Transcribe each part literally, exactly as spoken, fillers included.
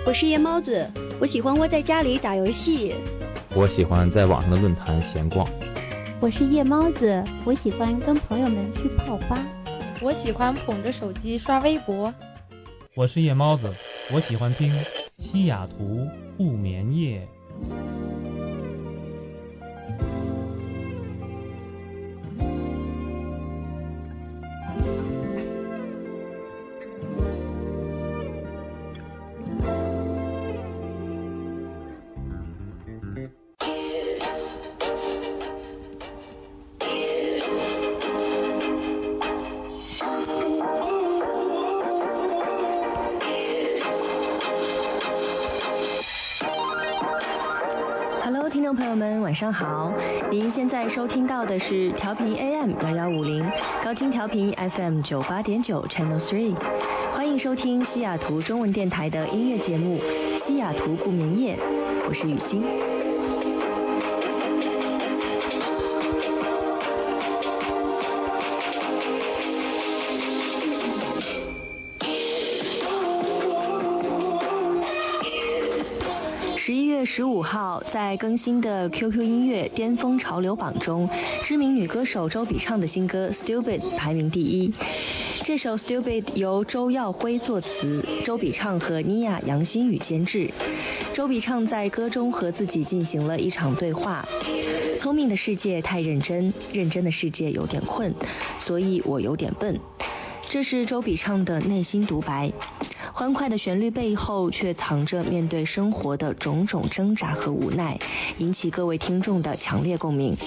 我是夜猫子，我喜欢窝在家里打游戏。 我喜欢在网上的论坛闲逛。 我是夜猫子，我喜欢跟朋友们去泡吧。 我喜欢捧着手机刷微博。 我是夜猫子，我喜欢听西雅图不眠夜。 听众朋友们晚上好，您现在收听到的是调频 A M 幺幺五零，高清调频 F M 九八点九 Channel 三，欢迎收听西雅图中文电台的音乐节目《西雅图不眠夜》，我是雨欣。十一月十五号，在更新的 Q Q 音乐巅峰潮流榜中，知名女歌手周笔畅的新歌 Stupid 排名第一。这首 Stupid 由周耀辉作词，周笔畅和妮亚杨新宇监制。周笔畅在歌中和自己进行了一场对话：聪明的世界太认真，认真的世界有点困，所以我有点笨。这是周笔畅的内心独白。欢快的旋律背后却藏着面对生活的种种挣扎和无奈，引起各位听众的强烈共鸣。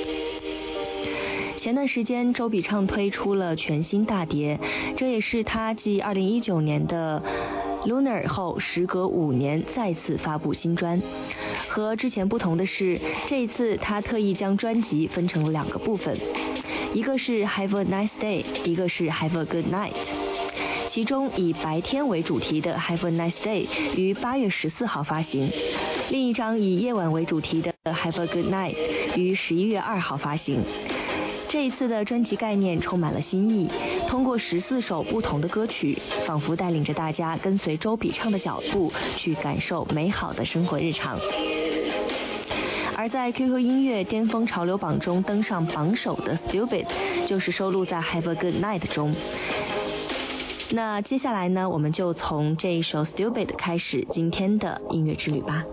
前段时间周笔畅推出了全新大碟，这也是他继二零一九年的 Lunar 后时隔五年再次发布新专。和之前不同的是，这一次他特意将专辑分成了两个部分，一个是 Have a Nice Day， 一个是 Have a Good Night。其中以白天为主题的 Have a Nice Day 于八月十四号发行，另一张以夜晚为主题的 Have a Good Night 于十一月二号发行。这一次的专辑概念充满了新意，通过十四首不同的歌曲，仿佛带领着大家跟随周笔畅的脚步，去感受美好的生活日常。而在 Q Q 音乐巅峰潮流榜中登上榜首的 Stupid 就是收录在 Have a Good Night 中。那接下来呢，我们就从这一首 Stupid 开始今天的音乐之旅吧。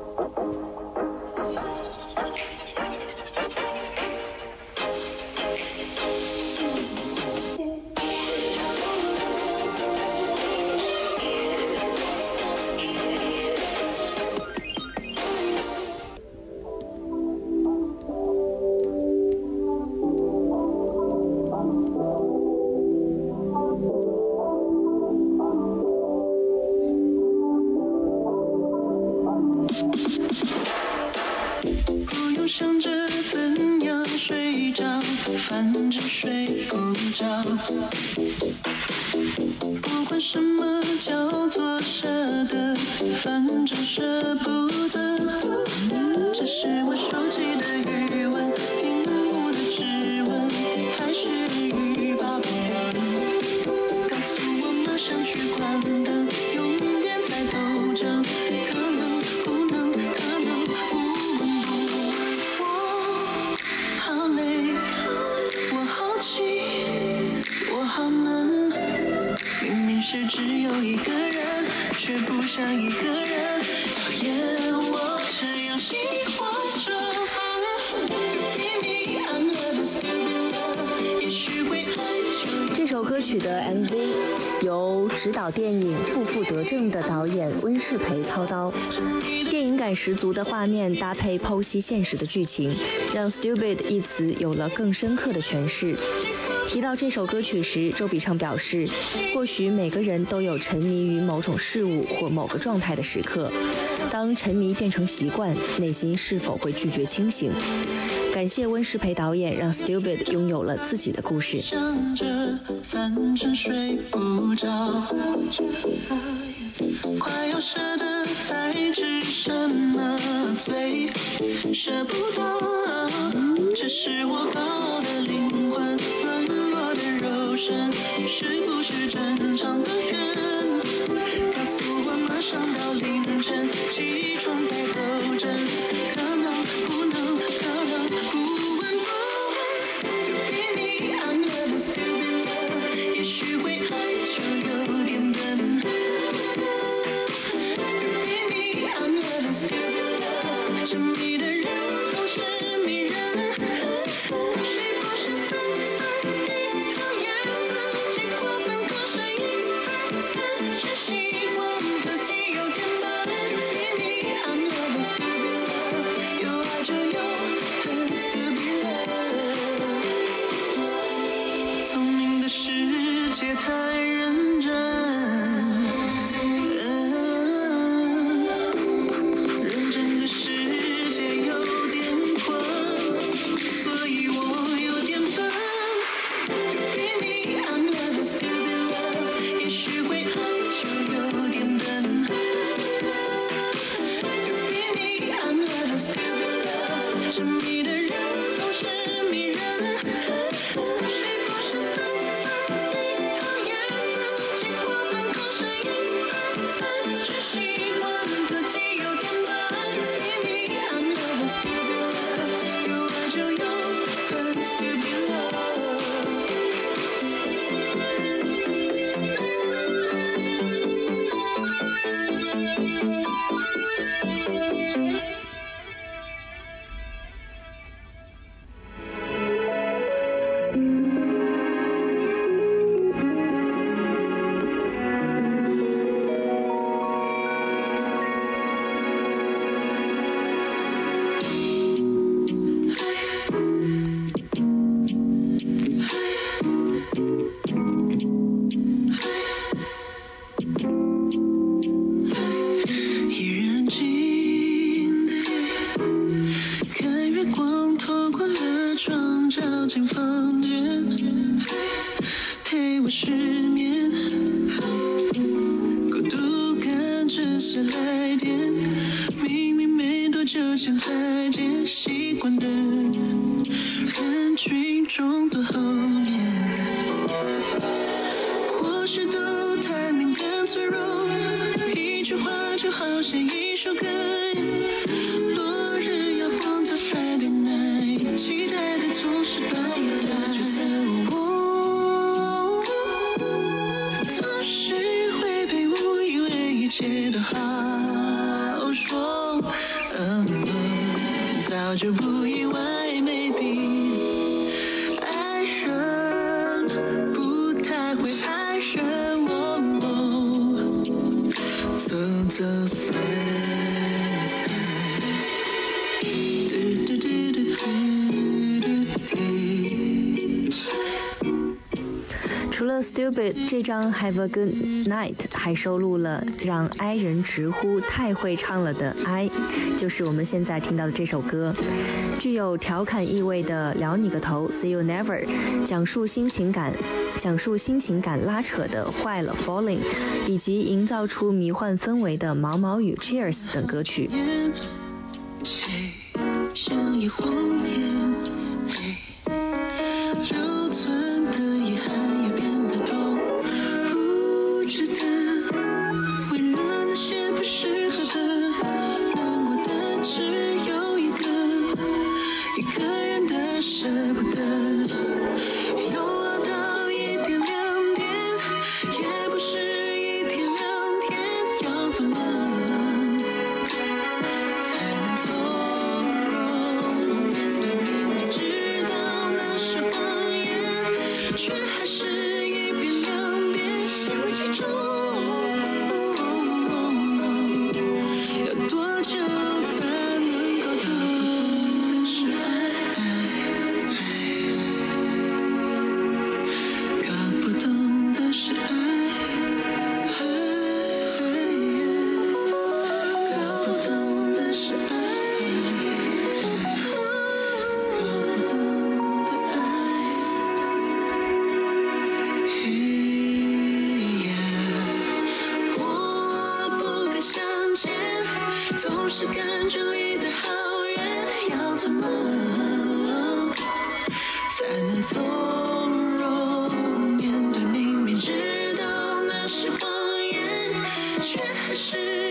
指导电影《负负得正》的导演温世培操刀，电影感十足的画面搭配剖析现实的剧情，让 Stupid 一词有了更深刻的诠释。提到这首歌曲时，周笔畅表示，或许每个人都有沉迷于某种事物或某个状态的时刻，当沉迷变成习惯，内心是否会拒绝清醒？感谢温世培导演，让 Stupid 拥有了自己的故事。 想着反正睡不着，快要舍得才知什么罪，舍不得，只是我高的灵魂，软弱的肉身，是不是正常的人？告诉我马上到凌晨，起床在斗争，可能不能，可能不问不问。Baby I'm never stupid love， 也许会爱就有点笨。Baby I'm never stupid love， 沉迷的人总是迷人。谁不是分分低头也自己过分可是一分分，只希望自己有点笨。Baby I'm never stupid love， 有爱就有很 stupid love。聪明的世界太认真，认真的世界有点困，所以我有点笨。Baby I'm never stupid love， 也许会爱就有点笨。Baby I'm never stupid love， 沉迷的人总是迷人。谁不是分分低头也自己过分可是一分分，只希望自己有点笨。Baby I'm never stupid love， 有爱就有很 stupid love。一人静的看月光透过了窗照进房间，陪我失眠，孤独感这些来电，明明没多久前才见，习惯的人群中的后面，或许都太敏感脆弱，一句话就好像一首歌。落日要放在 Friday night， 期待的总是半夜来。就算我总是会被误以为一切都好说，嗯，早就不意外 maybe 爱人不太会爱人，我走走散。 除了 Stupid 这张 Have a Good Night 还收录了让哀人直呼太会唱了的哀，就是我们现在听到的这首歌。具有调侃意味的撩你个头 See You Never， 讲述新情感讲述新情感拉扯的坏了 Falling， 以及营造出迷幻氛围的毛毛雨 Cheers 等歌曲。 像一晃眼，留存的遗憾也变得多不值得，为了那些不适合的，难过的只有一个，一个人的舍不得，又熬到一点两点，也不是一天两天，要怎么才能从容面对明明知道那是谎言，却还是一遍两遍想记住，要多久才能够懂是爱，搞不懂的是爱，搞不懂的是爱，搞不懂的爱。我不敢相见，总是感觉离得好远，要怎么才能从容面对明明知道那是谎言，却还是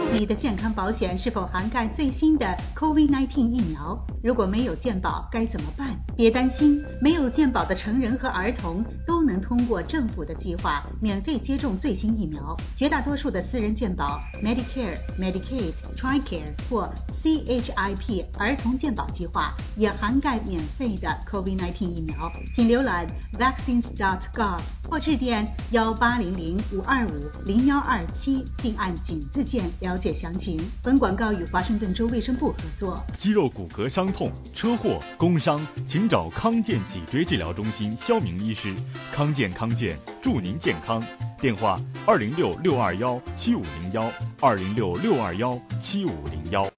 你的健康保险是否涵盖最新的 COVID 十九 疫苗？如果没有健保该怎么办？别担心，没有健保的成人和儿童都能通过政府的计划免费接种最新疫苗。绝大多数的私人健保 Medicare、Medicaid、Tricare 或 C H I P 儿童健保计划也涵盖免费的 COVID 十九 疫苗。请浏览 vaccines dot gov 或致电幺八零零五二五零幺二七，并按井字键了解详情。本广告与华盛顿州卫生部合作。 肌肉骨骼伤痛、车祸、工伤，请找康健脊椎治疗中心肖明医师。康健康健，祝您健康。电话：二零六六二幺七五零幺，二零六六二幺七五零幺。